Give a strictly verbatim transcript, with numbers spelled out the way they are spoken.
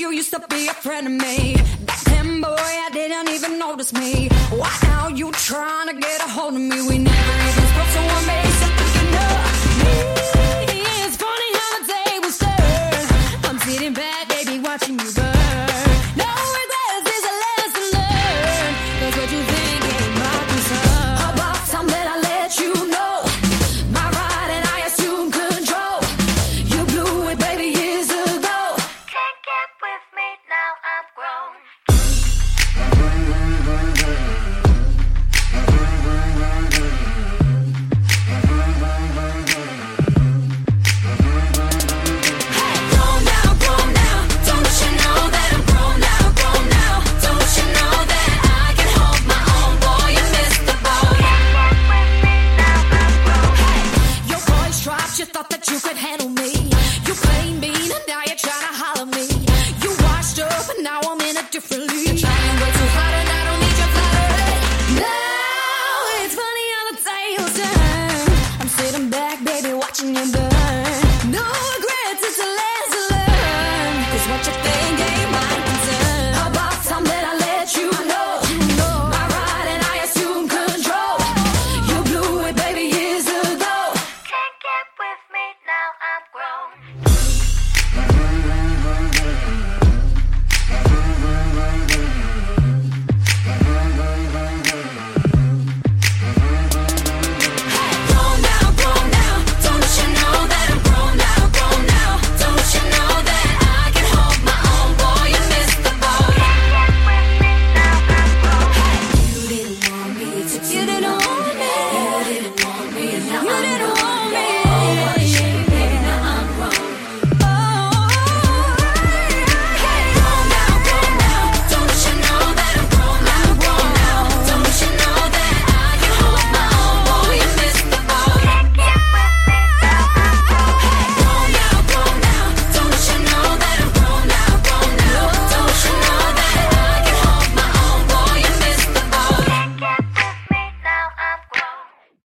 you used to be a friend of me. Back then, boy, I didn't even notice me. Why now you trying to get a hold of me? We never even spoke, so I'm basically thinking of me.